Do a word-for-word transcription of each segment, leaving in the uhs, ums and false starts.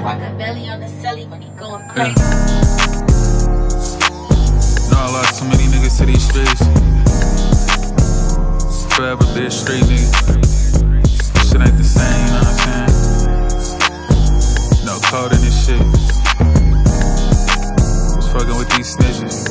Machiavelli on the celly when he going crazy. Yeah. No, I lost too many niggas to these streets. Forever be a street nigga. Shit ain't the same, you know what I'm saying? No code in this shit. Was fucking with these snitches.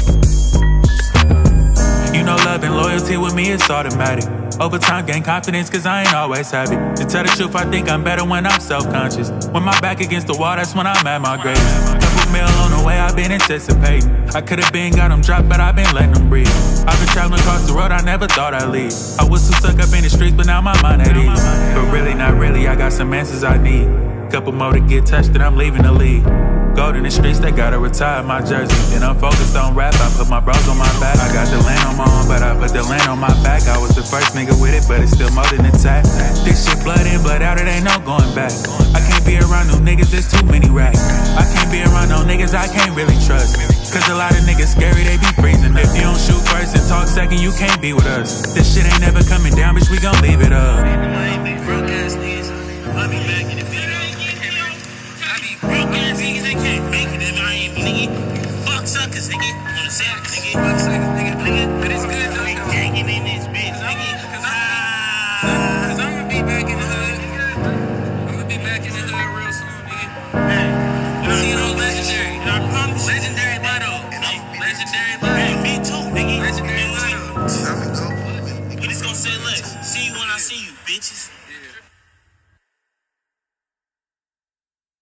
You know love and loyalty with me is automatic. Over time gain confidence cause I ain't always happy. To tell the truth I think I'm better when I'm self-conscious. When my back against the wall that's when I'm at my greatest. Couple mil on the way I've been anticipating. I could've been got them dropped but I've been letting them breathe. I've been traveling across the road I never thought I'd leave. I was so stuck up in the streets but now my mind at ease. But really not really I got some answers I need. Couple more to get touched and I'm leaving the league. Gold in the streets, they gotta retire my jersey. Then I'm focused on rap, I put my bros on my back. I got the land on my own, but I put the land on my back. I was the first nigga with it, but it's still more than intact. This shit blood in, blood out, it ain't no going back. I can't be around no niggas, there's too many racks. I can't be around no niggas I can't really trust. Cause a lot of niggas scary, they be freezing. If you don't shoot first and talk second, you can't be with us. This shit ain't never coming down, bitch, we gon' leave it up. I be broke ass niggas, I be back in the video. I be broke ass niggas, they can't make it if I ain't nigga. Fuck suckers, nigga. On the sack, nigga.